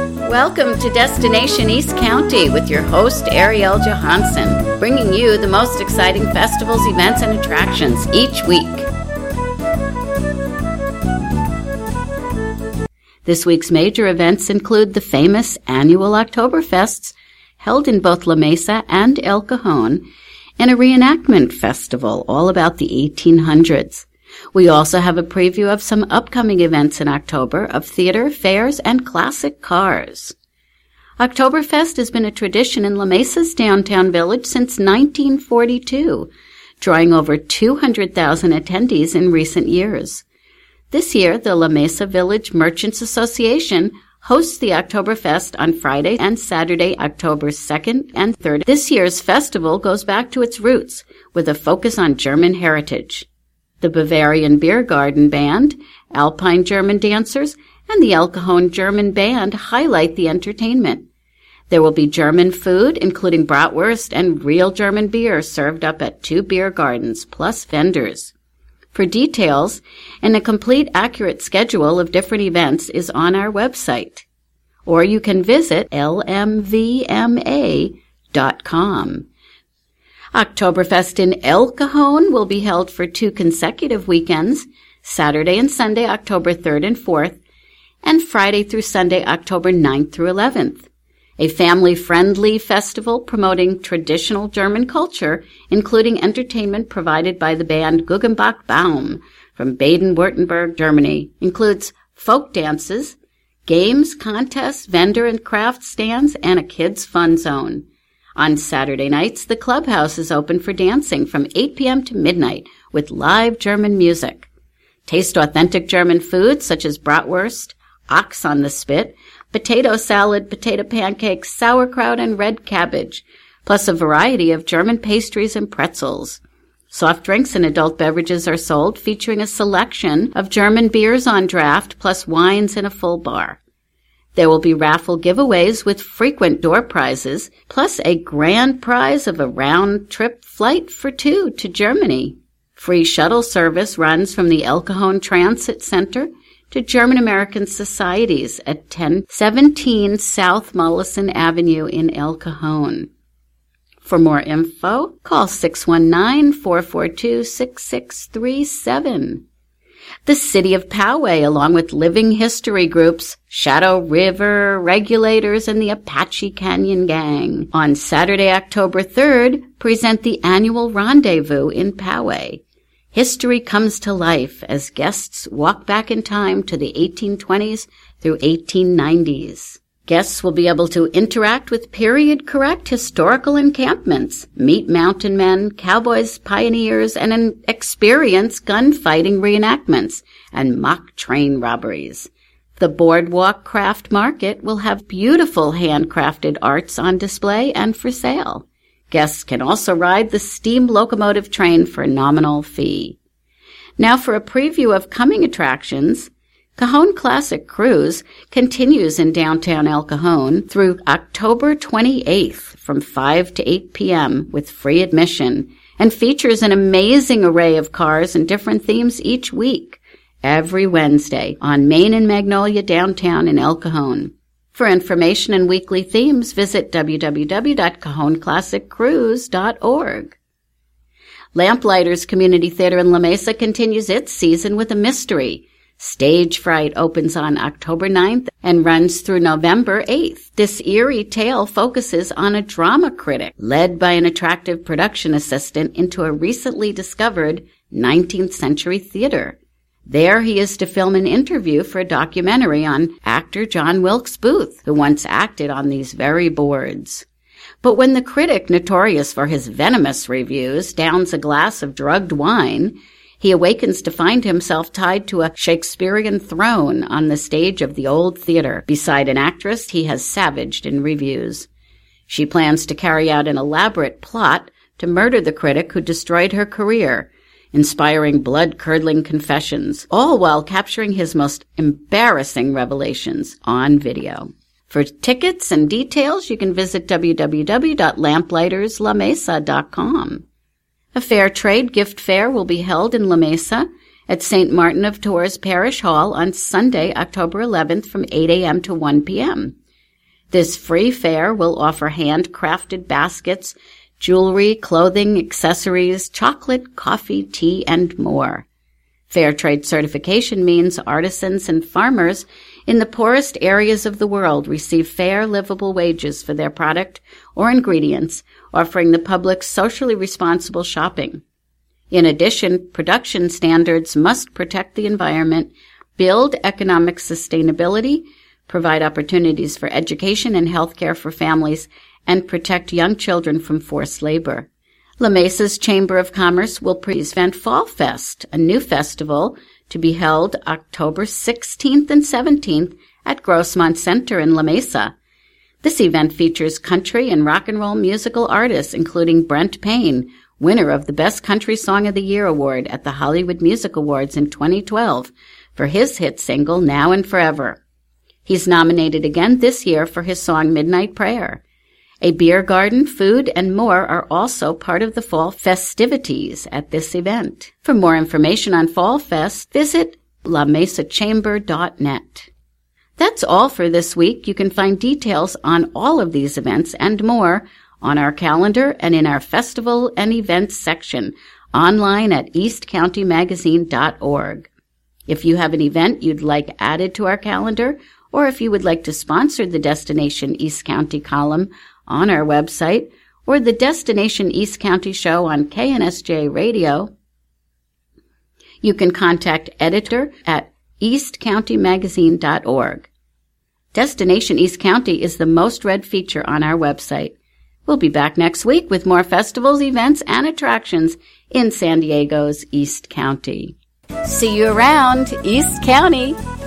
Welcome to Destination East County with your host, Ariel Johansson, bringing you the most exciting festivals, events, and attractions each week. This week's major events include the famous annual Oktoberfests held in both La Mesa and El Cajon, and a reenactment festival all about the 1800s. We also have a preview of some upcoming events in October of theater, fairs, and classic cars. Oktoberfest has been a tradition in La Mesa's downtown village since 1942, drawing over 200,000 attendees in recent years. This year, the La Mesa Village Merchants Association hosts the Oktoberfest on Friday and Saturday, October 2nd and 3rd. This year's festival goes back to its roots with a focus on German heritage. The Bavarian Beer Garden Band, Alpine German dancers, and the El Cajon German Band highlight the entertainment. There will be German food, including bratwurst and real German beer served up at 2 beer gardens, plus vendors. For details and a complete accurate schedule of different events is on our website, or you can visit lmvma.com. Oktoberfest in El Cajon will be held for 2 consecutive weekends, Saturday and Sunday, October 3rd and 4th, and Friday through Sunday, October 9th through 11th. A family-friendly festival promoting traditional German culture, including entertainment provided by the band Guggenbach Baum from Baden-Württemberg, Germany, includes folk dances, games, contests, vendor and craft stands, and a kids' fun zone. On Saturday nights, the clubhouse is open for dancing from 8 p.m. to midnight with live German music. Taste authentic German foods such as bratwurst, ox on the spit, potato salad, potato pancakes, sauerkraut, and red cabbage, plus a variety of German pastries and pretzels. Soft drinks and adult beverages are sold, featuring a selection of German beers on draft, plus wines in a full bar. There will be raffle giveaways with frequent door prizes, plus a grand prize of a round-trip flight for 2 to Germany. Free shuttle service runs from the El Cajon Transit Center to German American Societies at 1017 South Mollison Avenue in El Cajon. For more info, call 619-442-6637. The City of Poway, along with living history groups Shadow River Regulators and the Apache Canyon Gang, on Saturday, October 3rd, present the annual Rendezvous in Poway. History comes to life as guests walk back in time to the 1820s through 1890s. Guests will be able to interact with period-correct historical encampments, meet mountain men, cowboys, pioneers, and experience gunfighting reenactments and mock train robberies. The Boardwalk Craft Market will have beautiful handcrafted arts on display and for sale. Guests can also ride the steam locomotive train for a nominal fee. Now for a preview of coming attractions, Cajon Classic Cruise continues in downtown El Cajon through October 28th from 5 to 8 p.m. with free admission and features an amazing array of cars and different themes each week, every Wednesday on Main and Magnolia downtown in El Cajon. For information and weekly themes, visit www.cajonclassiccruise.org. Lamplighters Community Theater in La Mesa continues its season with a mystery. Stage Fright opens on October 9th and runs through November 8th. This eerie tale focuses on a drama critic led by an attractive production assistant into a recently discovered 19th century theater. There he is to film an interview for a documentary on actor John Wilkes Booth, who once acted on these very boards. But when the critic, notorious for his venomous reviews, downs a glass of drugged wine, he awakens to find himself tied to a Shakespearean throne on the stage of the old theater beside an actress he has savaged in reviews. She plans to carry out an elaborate plot to murder the critic who destroyed her career, inspiring blood-curdling confessions, all while capturing his most embarrassing revelations on video. For tickets and details, you can visit www.lamplighterslamesa.com. A fair trade gift fair will be held in La Mesa at St. Martin of Tours Parish Hall on Sunday, October 11th from 8 a.m. to 1 p.m. This free fair will offer handcrafted baskets, jewelry, clothing, accessories, chocolate, coffee, tea, and more. Fair trade certification means artisans and farmers in the poorest areas of the world receive fair, livable wages for their product or ingredients, offering the public socially responsible shopping. In addition, production standards must protect the environment, build economic sustainability, provide opportunities for education and health care for families, and protect young children from forced labor. La Mesa's Chamber of Commerce will present Fall Fest, a new festival to be held October 16th and 17th at Grossmont Center in La Mesa. This event features country and rock and roll musical artists, including Brent Payne, winner of the Best Country Song of the Year award at the Hollywood Music Awards in 2012 for his hit single Now and Forever. He's nominated again this year for his song Midnight Prayer. A beer garden, food, and more are also part of the fall festivities at this event. For more information on Fall Fest, visit lamesachamber.net. That's all for this week. You can find details on all of these events and more on our calendar and in our festival and events section online at eastcountymagazine.org. If you have an event you'd like added to our calendar, or if you would like to sponsor the Destination East County column on our website, or the Destination East County show on KNSJ Radio, you can contact editor at eastcountymagazine.org. Destination East County is the most read feature on our website. We'll be back next week with more festivals, events, and attractions in San Diego's East County. See you around, East County!